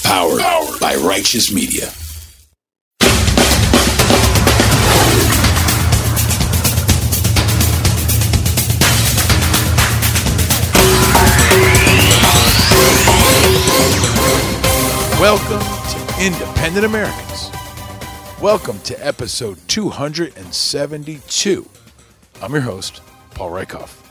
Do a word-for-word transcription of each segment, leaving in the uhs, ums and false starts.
Powered, Powered by Righteous Media. Welcome to Independent Americans. Welcome to episode two hundred seventy-two. I'm your host, Paul Rieckhoff.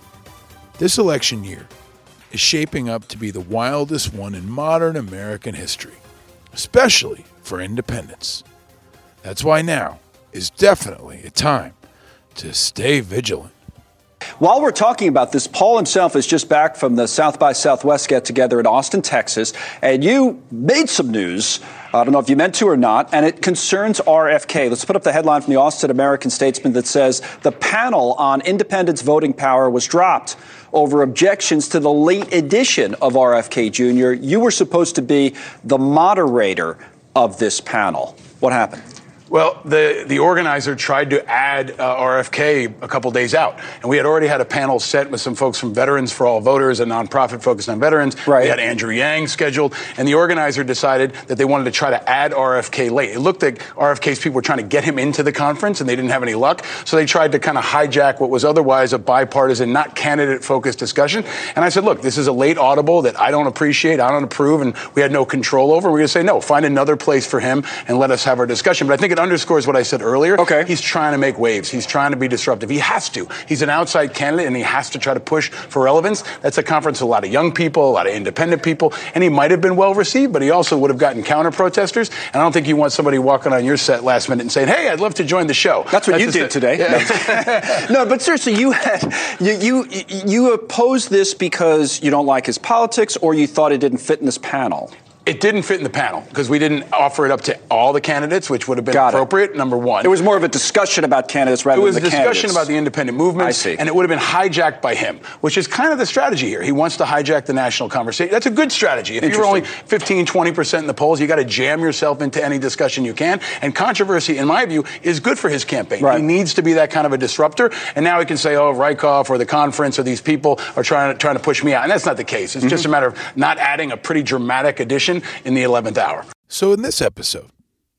This election year is shaping up to be the wildest one in modern American history, especially for independents. That's why now is definitely a time to stay vigilant. While we're talking about this, Paul himself is just back from the South by Southwest get-together in Austin, Texas, and you made some news. I don't know if you meant to or not, and it concerns R F K. Let's put up the headline from the Austin American-Statesman that says, the panel on independents' voting power was dropped over objections to the late edition of R F K Junior You were supposed to be the moderator of this panel. What happened? Well, the, the organizer tried to add uh, R F K a couple days out, and we had already had a panel set with some folks from Veterans for All Voters, a nonprofit focused on veterans. Right. We had Andrew Yang scheduled, and the organizer decided that they wanted to try to add R F K late. It looked like R F K's people were trying to get him into the conference, and they didn't have any luck, so they tried to kind of hijack what was otherwise a bipartisan, not candidate-focused discussion. And I said, look, this is a late audible that I don't appreciate, I don't approve, and we had no control over. We're going to say, no, find another place for him and let us have our discussion. But I think it underscores what I said earlier. Okay. He's trying to make waves. He's trying to be disruptive. He has to. He's an outside candidate, and he has to try to push for relevance. That's a conference with a lot of young people, a lot of independent people, and he might have been well received, but he also would have gotten counter protesters. And I don't think you want somebody walking on your set last minute and saying, hey, I'd love to join the show. That's what That's you did today. Yeah. No, but seriously, you had you, you you opposed this because you don't like his politics, or you thought it didn't fit in this panel? It didn't fit in the panel because we didn't offer it up to all the candidates, which would have been Got appropriate, it. number one. It was more of a discussion about candidates rather It was than a the discussion candidates. about the independent movement. I see. And it would have been hijacked by him, which is kind of the strategy here. He wants to hijack the national conversation. That's a good strategy. If you're only fifteen, twenty percent in the polls, you got to jam yourself into any discussion you can. And controversy, in my view, is good for his campaign. Right. He needs to be that kind of a disruptor. And now he can say, oh, Rieckhoff or the conference or these people are trying to, trying to push me out. And that's not the case. It's mm-hmm. just a matter of not adding a pretty dramatic addition in the eleventh hour. So in this episode,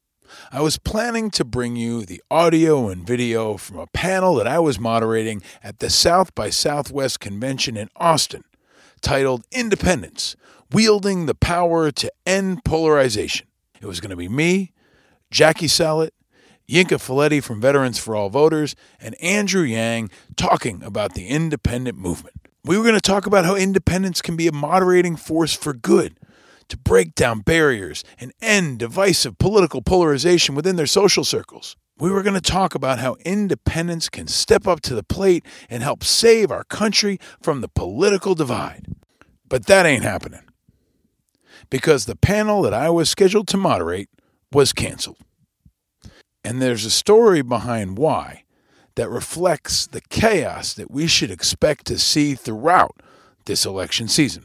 I was planning to bring you the audio and video from a panel that I was moderating at the South by Southwest convention in Austin, titled Independents, Wielding the Power to End Polarization. It was going to be me, Jackie Salit, Yinka Folletti from Veterans for All Voters, and Andrew Yang talking about the independent movement. We were going to talk about how independents can be a moderating force for good, to break down barriers and end divisive political polarization within their social circles. We were going to talk about how independents can step up to the plate and help save our country from the political divide. But that ain't happening, because the panel that I was scheduled to moderate was canceled. And there's a story behind why that reflects the chaos that we should expect to see throughout this election season.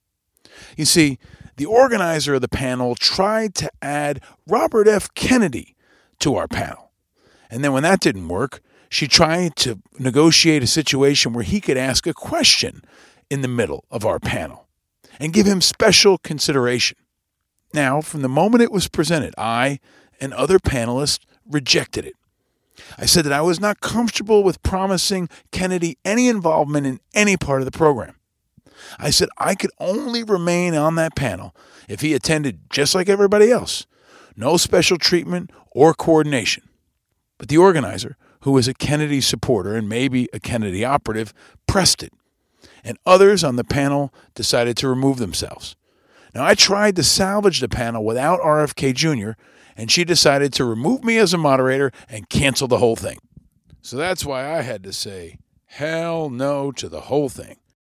You see, the organizer of the panel tried to add Robert F. Kennedy to our panel. And then when that didn't work, she tried to negotiate a situation where he could ask a question in the middle of our panel and give him special consideration. Now, from the moment it was presented, I and other panelists rejected it. I said that I was not comfortable with promising Kennedy any involvement in any part of the program. I said I could only remain on that panel if he attended just like everybody else. No special treatment or coordination. But the organizer, who was a Kennedy supporter and maybe a Kennedy operative, pressed it. And others on the panel decided to remove themselves. Now, I tried to salvage the panel without R F K Junior, and she decided to remove me as a moderator and cancel the whole thing. So that's why I had to say hell no to the whole thing.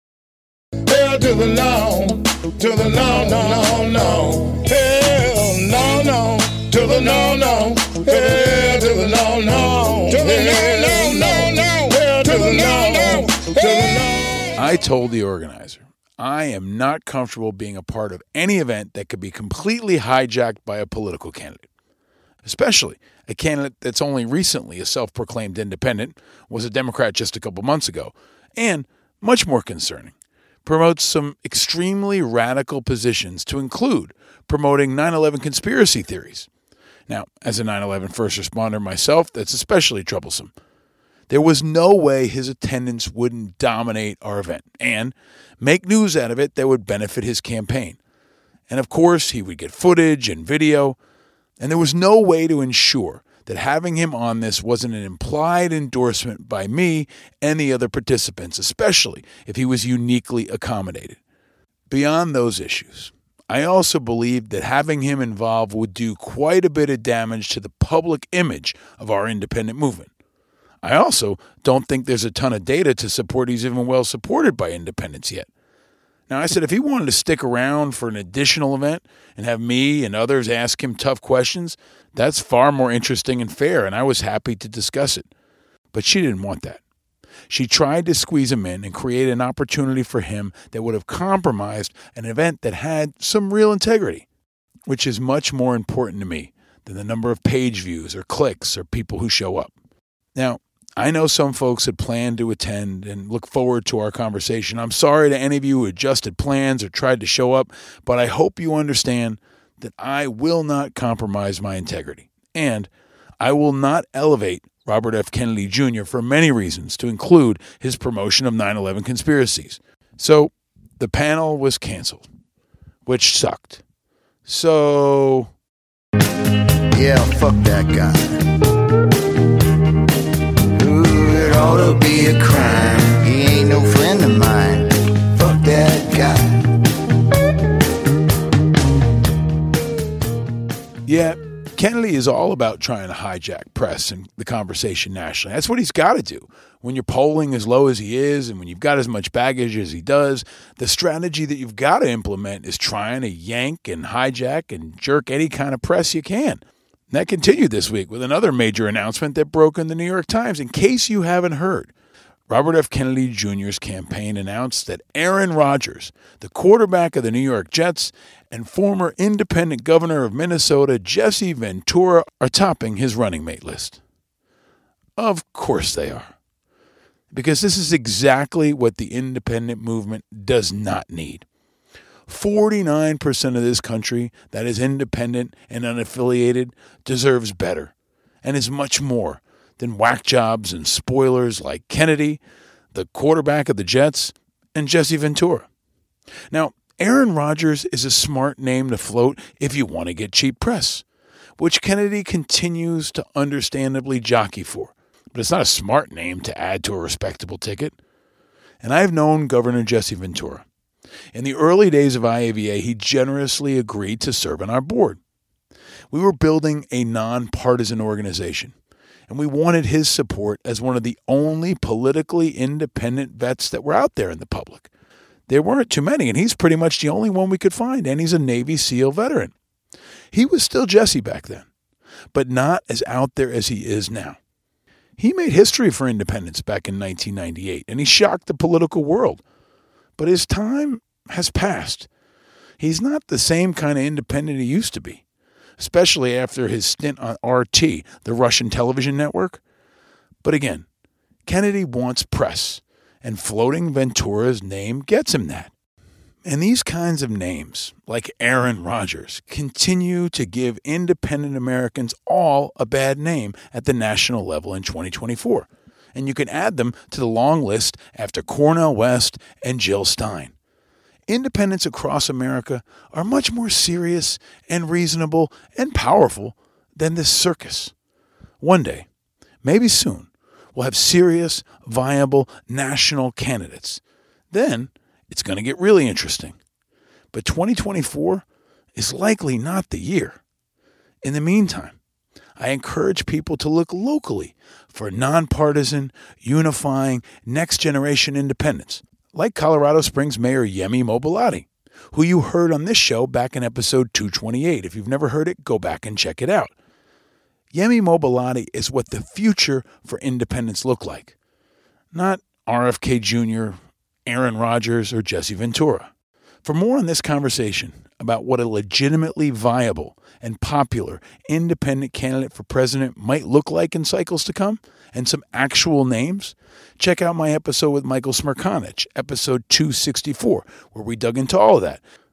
Hell to the no, to the no, no, no, no. Hell no, no, to the no, no. Hell to the no, no, to the no, no, no, no. Hell to the no, no, to the no. I told the organizer, I am not comfortable being a part of any event that could be completely hijacked by a political candidate, especially a candidate that's only recently a self-proclaimed independent, was a Democrat just a couple months ago, and, much more concerning, promotes some extremely radical positions to include promoting nine eleven conspiracy theories. Now, as a nine eleven first responder myself, that's especially troublesome. There was no way his attendance wouldn't dominate our event and make news out of it that would benefit his campaign. And of course, he would get footage and video, and there was no way to ensure that having him on this wasn't an implied endorsement by me and the other participants, especially if he was uniquely accommodated. Beyond those issues, I also believed that having him involved would do quite a bit of damage to the public image of our independent movement. I also don't think there's a ton of data to support he's even well supported by independents yet. Now, I said if he wanted to stick around for an additional event and have me and others ask him tough questions, that's far more interesting and fair, and I was happy to discuss it. But she didn't want that. She tried to squeeze him in and create an opportunity for him that would have compromised an event that had some real integrity, which is much more important to me than the number of page views or clicks or people who show up. Now, I know some folks had planned to attend and look forward to our conversation. I'm sorry to any of you who adjusted plans or tried to show up, but I hope you understand that I will not compromise my integrity. And I will not elevate Robert F. Kennedy Junior for many reasons, to include his promotion of nine eleven conspiracies. So the panel was canceled, which sucked. So... yeah, fuck that guy. It ought to be a crime. He ain't no friend of mine. Fuck that guy. Yeah, Kennedy is all about trying to hijack press and the conversation nationally. That's what he's got to do. When you're polling as low as he is and when you've got as much baggage as he does, the strategy that you've got to implement is trying to yank and hijack and jerk any kind of press you can. And that continued this week with another major announcement that broke in the New York Times. In case you haven't heard, Robert F. Kennedy Junior's campaign announced that Aaron Rodgers, the quarterback of the New York Jets, and former independent governor of Minnesota, Jesse Ventura, are topping his running mate list. Of course they are. Because this is exactly what the independent movement does not need. forty-nine percent of this country that is independent and unaffiliated deserves better and is much more than whack jobs and spoilers like Kennedy, the quarterback of the Jets, and Jesse Ventura. Now, Aaron Rodgers is a smart name to float if you want to get cheap press, which Kennedy continues to understandably jockey for. But it's not a smart name to add to a respectable ticket. And I've known Governor Jesse Ventura. In the early days of I A V A, he generously agreed to serve on our board. We were building a nonpartisan organization, and we wanted his support as one of the only politically independent vets that were out there in the public. There weren't too many, and he's pretty much the only one we could find, and he's a Navy SEAL veteran. He was still Jesse back then, but not as out there as he is now. He made history for independence back in nineteen ninety-eight, and he shocked the political world. But his time has passed. He's not the same kind of independent he used to be, especially after his stint on R T, the Russian television network. But again, Kennedy wants press, and floating Ventura's name gets him that. And these kinds of names, like Aaron Rodgers, continue to give independent Americans all a bad name at the national level in twenty twenty-four. And you can add them to the long list after Cornel West and Jill Stein. Independents across America are much more serious and reasonable and powerful than this circus. One day, maybe soon, we'll have serious, viable national candidates. Then it's going to get really interesting. But twenty twenty-four is likely not the year. In the meantime, I encourage people to look locally for nonpartisan, unifying, next-generation independents, like Colorado Springs Mayor Yemi Mobolade, who you heard on this show back in episode two twenty-eight. If you've never heard it, go back and check it out. Yemi Mobolade is what the future for independents look like, not R F K Junior, Aaron Rodgers, or Jesse Ventura. For more on this conversation about what a legitimately viable and popular independent candidate for president might look like in cycles to come, and some actual names, check out my episode with Michael Smerconich, episode two sixty-four, where we dug into all of that.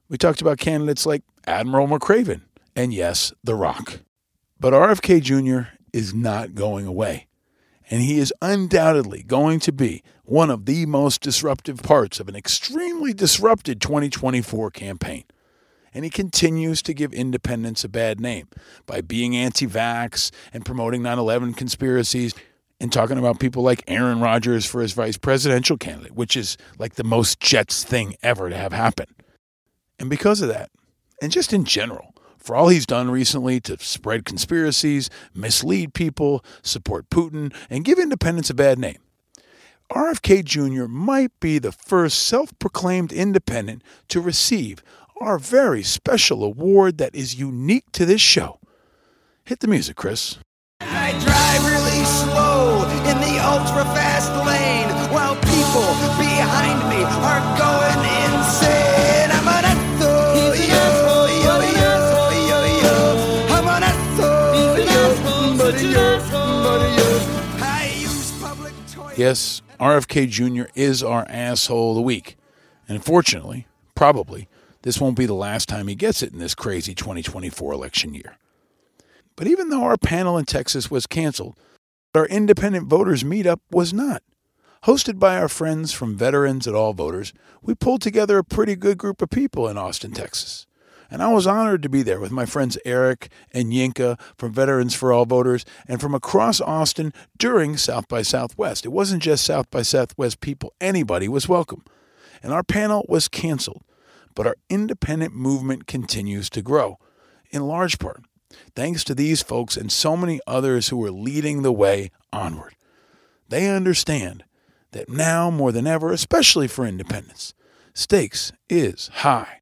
We talked about candidates like Admiral McRaven and, yes, The Rock. But R F K Junior is not going away, and he is undoubtedly going to be one of the most disruptive parts of an extremely disrupted twenty twenty-four campaign. And he continues to give independents a bad name by being anti-vax and promoting nine eleven conspiracies and talking about people like Aaron Rodgers for his vice presidential candidate, which is like the most Jets thing ever to have happen. And because of that, and just in general, for all he's done recently to spread conspiracies, mislead people, support Putin, and give independents a bad name, R F K Junior might be the first self-proclaimed independent to receive our very special award that is unique to this show. Hit the music, Chris. I drive really slow in the ultra-fast lane while people behind me are going insane. I'm an asshole, yo, yo, yo, yo, yo. I'm an asshole, yo, buddy, yo, buddy, yo. I use public toilets. Yes, R F K Junior is our asshole of the week. And unfortunately, probably, this won't be the last time he gets it in this crazy twenty twenty-four election year. But even though our panel in Texas was canceled, our independent voters meetup was not. Hosted by our friends from Veterans at All Voters, we pulled together a pretty good group of people in Austin, Texas. And I was honored to be there with my friends Eric and Yinka from Veterans for All Voters and from across Austin during South by Southwest. It wasn't just South by Southwest people. Anybody was welcome. And our panel was canceled. But our independent movement continues to grow, in large part thanks to these folks and so many others who are leading the way onward. They understand that now more than ever, especially for independents, stakes is high.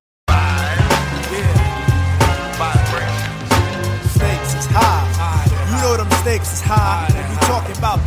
Stakes is high. You know them stakes is high. And you talking about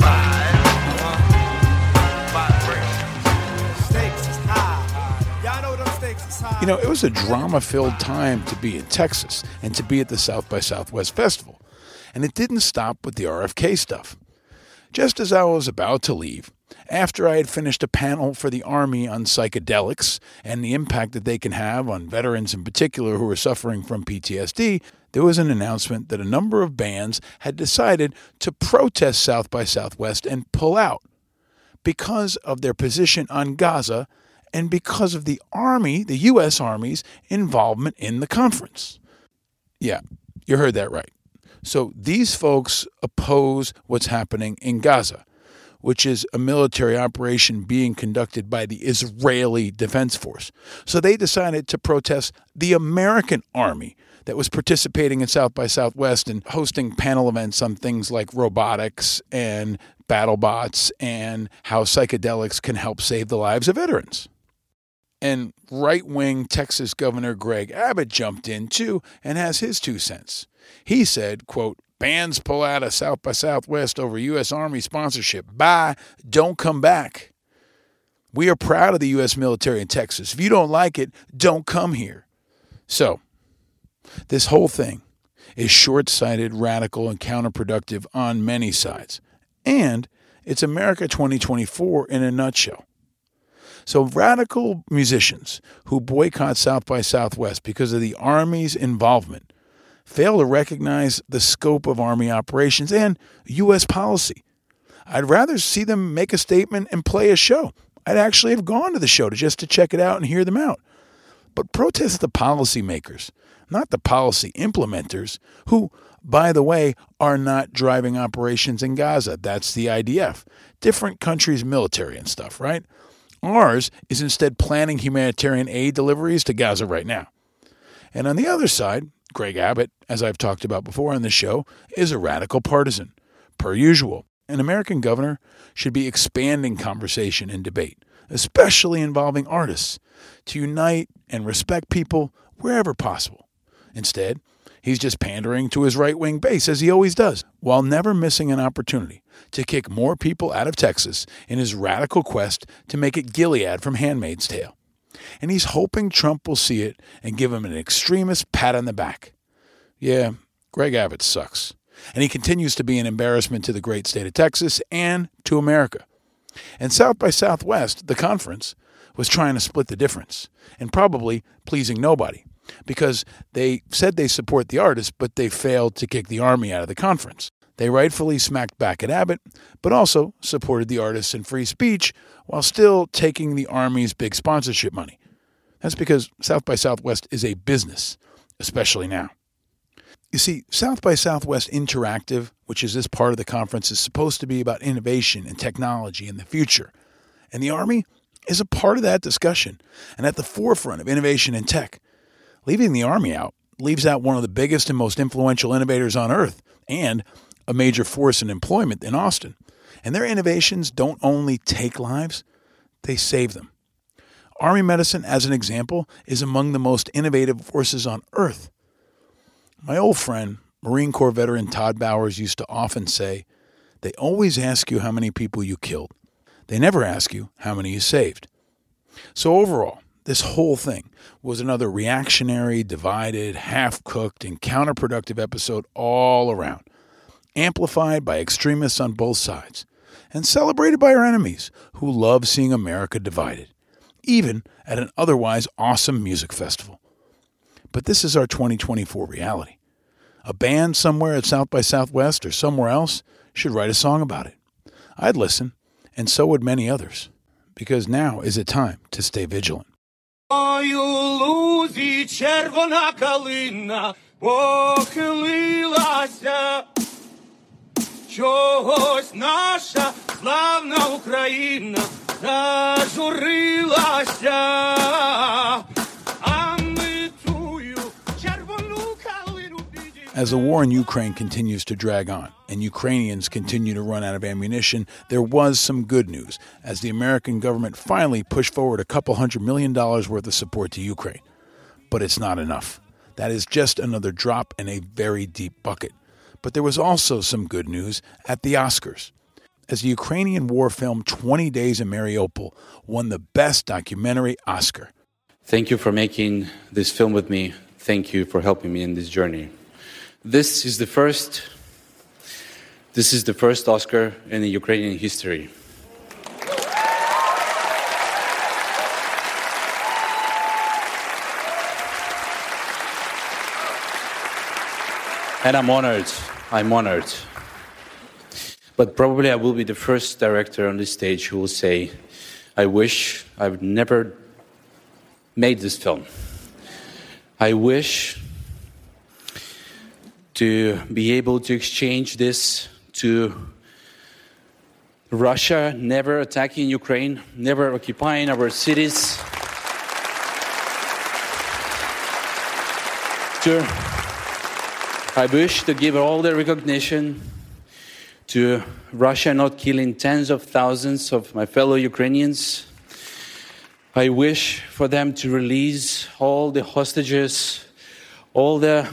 stakes is high. Y'all know them stakes is high. You know, it was a drama-filled time to be in Texas and to be at the South by Southwest Festival. And it didn't stop with the R F K stuff. Just as I was about to leave, after I had finished a panel for the Army on psychedelics and the impact that they can have on veterans in particular who are suffering from P T S D, there was an announcement that a number of bands had decided to protest South by Southwest and pull out because of their position on Gaza and because of the Army, the U S Army's involvement in the conference. Yeah, you heard that right. So these folks oppose what's happening in Gaza, which is a military operation being conducted by the Israeli Defense Force. So they decided to protest the American Army that was participating in South by Southwest and hosting panel events on things like robotics and battle bots and how psychedelics can help save the lives of veterans. And right-wing Texas Governor Greg Abbott jumped in, too, and has his two cents. He said, quote, "Bands pull out of South by Southwest over U S Army sponsorship. Bye. Don't come back. We are proud of the U S military in Texas. If you don't like it, don't come here." So, this whole thing is short-sighted, radical, and counterproductive on many sides. And it's America twenty twenty-four in a nutshell. So radical musicians who boycott South by Southwest because of the Army's involvement fail to recognize the scope of Army operations and U S policy. I'd rather see them make a statement and play a show. I'd actually have gone to the show to just to check it out and hear them out. But protest the policymakers, not the policy implementers, who, by the way, are not driving operations in Gaza. That's the I D F. Different countries' military and stuff, right? Ours is instead planning humanitarian aid deliveries to Gaza right now. And on the other side, Greg Abbott, as I've talked about before on the show, is a radical partisan. Per usual, an American governor should be expanding conversation and debate, especially involving artists, to unite and respect people wherever possible. Instead, he's just pandering to his right-wing base, as he always does, while never missing an opportunity to kick more people out of Texas in his radical quest to make it Gilead from Handmaid's Tale. And he's hoping Trump will see it and give him an extremist pat on the back. Yeah, Greg Abbott sucks. And he continues to be an embarrassment to the great state of Texas and to America. And South by Southwest, the conference, was trying to split the difference and probably pleasing nobody because they said they support the artists, but they failed to kick the Army out of the conference. They rightfully smacked back at Abbott, but also supported the artists and free speech while still taking the Army's big sponsorship money. That's because South by Southwest is a business, especially now. You see, South by Southwest Interactive, which is this part of the conference, is supposed to be about innovation and technology in the future. And the Army is a part of that discussion and at the forefront of innovation and tech. Leaving the Army out leaves out one of the biggest and most influential innovators on Earth and a major force in employment in Austin. And their innovations don't only take lives, they save them. Army medicine, as an example, is among the most innovative forces on Earth. My old friend, Marine Corps veteran Todd Bowers, used to often say, they always ask you how many people you killed. They never ask you how many you saved. So overall, this whole thing was another reactionary, divided, half-cooked, and counterproductive episode all around, amplified by extremists on both sides, and celebrated by our enemies who love seeing America divided, even at an otherwise awesome music festival. But this is our twenty twenty-four reality. A band somewhere at South by Southwest or somewhere else should write a song about it. I'd listen, and so would many others, because now is a time to stay vigilant. Ой, у лузі червона калина похилилася, чогось наша славна Україна зажурилася, а ми тую червону калину підіймемо. As the war in Ukraine continues to drag on and Ukrainians continue to run out of ammunition, there was some good news as the American government finally pushed forward a couple hundred million dollars worth of support to Ukraine. But it's not enough. That is just another drop in a very deep bucket. But there was also some good news at the Oscars, as the Ukrainian war film twenty days in Mariupol won the Best Documentary Oscar. Thank you for making this film with me. Thank you for helping me in this journey. This is the first, this is the first Oscar in the Ukrainian history. And I'm honored. I'm honored. But probably I will be the first director on this stage who will say, I wish I would never made this film. I wish to be able to exchange this to Russia never attacking Ukraine, never occupying our cities, to I wish to give all the recognition to Russia not killing tens of thousands of my fellow Ukrainians. I wish for them to release all the hostages, all the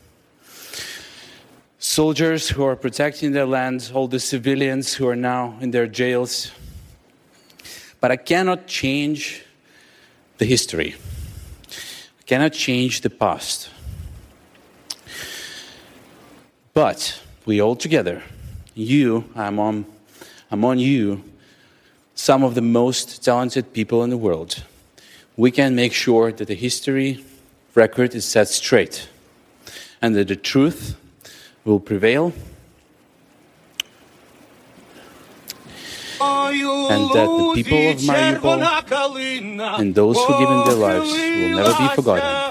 soldiers who are protecting their land, all the civilians who are now in their jails. But I cannot change the history. I cannot change the past. But we all together, you, I'm on, I'm on you, some of the most talented people in the world, we can make sure that the history record is set straight and that the truth will prevail and that the people of Mariupol and those who given their lives will never be forgotten.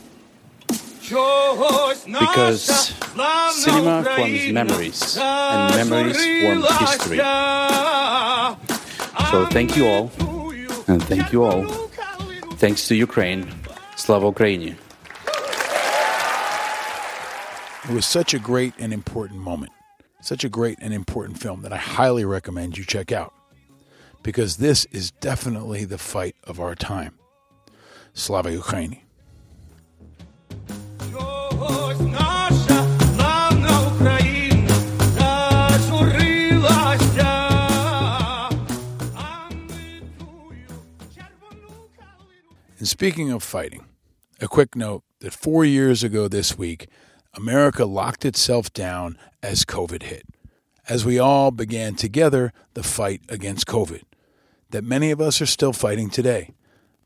Because cinema forms memories, and memories form history. So thank you all, and thank you all. Thanks to Ukraine. Slava Ukraini. It was such a great and important moment, such a great and important film that I highly recommend you check out. Because this is definitely the fight of our time. Slava Ukraini. And speaking of fighting, a quick note that four years ago this week, America locked itself down as COVID hit, as we all began together the fight against COVID, that many of us are still fighting today.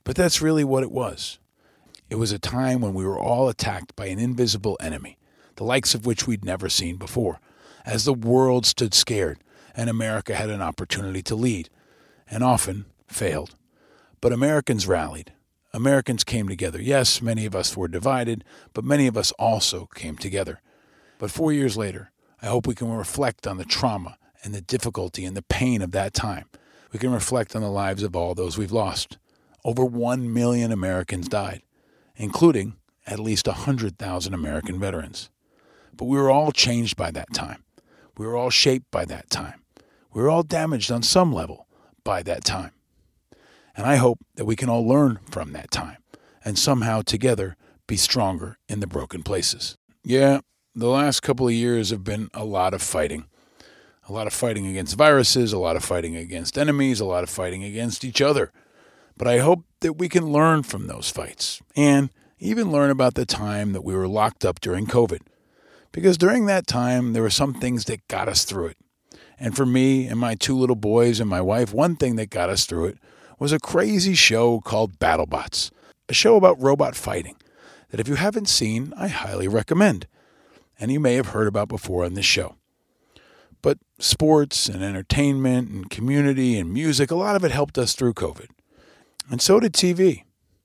But that's really what it was. It was a time when we were all attacked by an invisible enemy, the likes of which we'd never seen before, as the world stood scared and America had an opportunity to lead, and often failed. But Americans rallied. Americans came together. Yes, many of us were divided, but many of us also came together. But four years later, I hope we can reflect on the trauma and the difficulty and the pain of that time. We can reflect on the lives of all those we've lost. Over one million Americans died, including at least one hundred thousand American veterans. But we were all changed by that time. We were all shaped by that time. We were all damaged on some level by that time. And I hope that we can all learn from that time and somehow together be stronger in the broken places. Yeah, the last couple of years have been a lot of fighting. A lot of fighting against viruses, a lot of fighting against enemies, a lot of fighting against each other. But I hope that we can learn from those fights and even learn about the time that we were locked up during COVID. Because during that time, there were some things that got us through it. And for me and my two little boys and my wife, one thing that got us through it was a crazy show called BattleBots, a show about robot fighting that if you haven't seen, I highly recommend. And you may have heard about before on this show. But sports and entertainment and community and music, a lot of it helped us through COVID. And so did T V.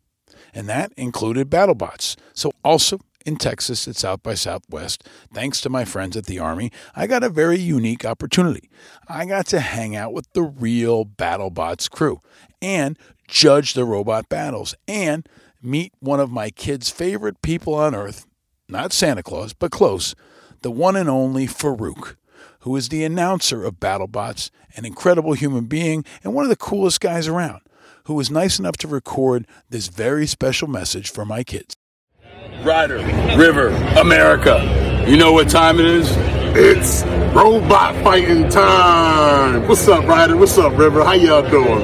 And that included BattleBots. So also in Texas at South by Southwest, thanks to my friends at the Army, I got a very unique opportunity. I got to hang out with the real BattleBots crew and judge the robot battles and meet one of my kids' favorite people on earth, not Santa Claus, but close, the one and only Farouk, who is the announcer of BattleBots, an incredible human being and one of the coolest guys around, who was nice enough to record this very special message for my kids. Ryder, River, America, you know what time it is? It's robot fighting time. What's up, Ryder? What's up, River? How y'all doing,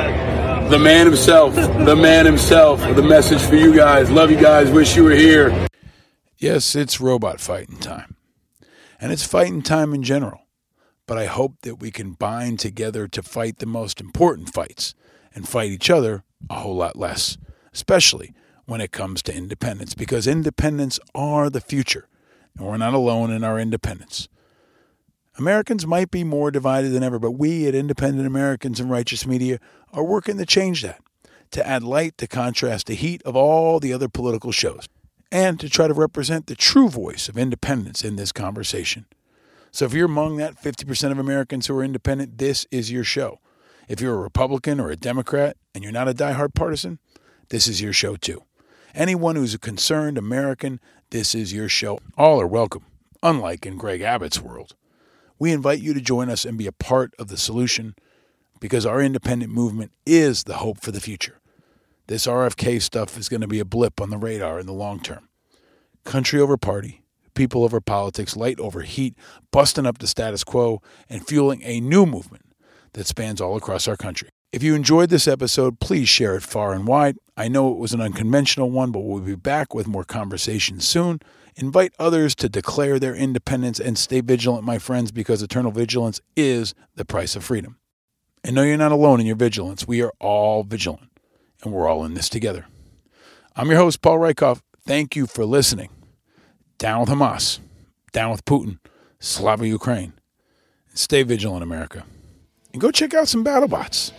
man? The man himself, the man himself, with a message for you guys. Love you guys. Wish you were here. Yes, it's robot fighting time. And it's fighting time in general. But I hope that we can bind together to fight the most important fights and fight each other a whole lot less, especially when it comes to independence, because independents are the future, and we're not alone in our independence. Americans might be more divided than ever, but we at Independent Americans and Righteous Media are working to change that, to add light to contrast the heat of all the other political shows, and to try to represent the true voice of independence in this conversation. So if you're among that fifty percent of Americans who are independent, this is your show. If you're a Republican or a Democrat and you're not a diehard partisan, this is your show too. Anyone who's a concerned American, this is your show. All are welcome, unlike in Greg Abbott's world. We invite you to join us and be a part of the solution because our independent movement is the hope for the future. This R F K stuff is going to be a blip on the radar in the long term. Country over party, people over politics, light over heat, busting up the status quo, and fueling a new movement that spans all across our country. If you enjoyed this episode, please share it far and wide. I know it was an unconventional one, but we'll be back with more conversations soon. Invite others to declare their independence and stay vigilant, my friends, because eternal vigilance is the price of freedom. And no, you're not alone in your vigilance. We are all vigilant, and we're all in this together. I'm your host, Paul Rieckhoff. Thank you for listening. Down with Hamas. Down with Putin. Slava Ukraine. Stay vigilant, America. And go check out some BattleBots.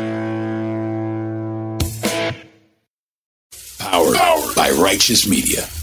Powered by Righteous Media.